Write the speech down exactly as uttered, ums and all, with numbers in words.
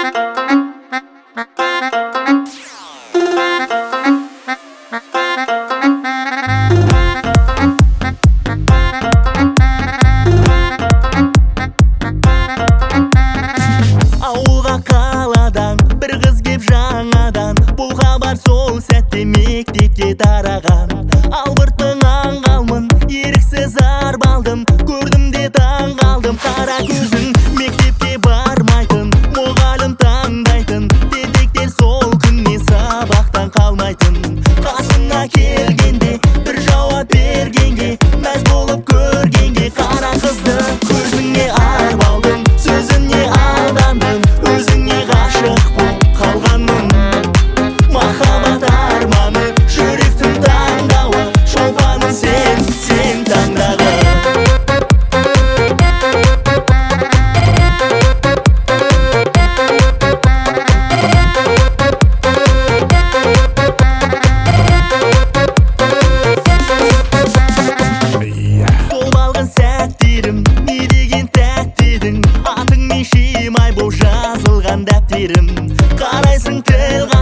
Сол сәтте мектепте тараған албырттың аңғалмын, еріксіз арбалдым, көрдім де таң қалдым. Қара көзің мектепке бармайтын, мұғалім таңдайтын, тентектер сол күннен сабақтан қалмайтын. Қасына келгенде бір жауап бергенге, мәз болып көргенге, қара қызды көзіңе арбалдым, сөзіне алдандым, өзіңе ғашық болып қалғанмын. Махаббат арманы, жүректің таңдауы, шолпаным сен, сен таңдағы. Сол балғын сәттерім, не деген тәтті едің, атың неше ай боп жазылған дәптерім. Қарайсың тіл